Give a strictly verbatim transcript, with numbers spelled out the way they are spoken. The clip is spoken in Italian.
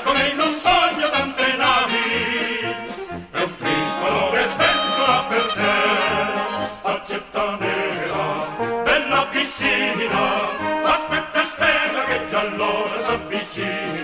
come in un sogno tante navi, e un tricolore sventola per te. Faccetta nera, bella piscina, aspetta e spera che già l'ora s'avvicina.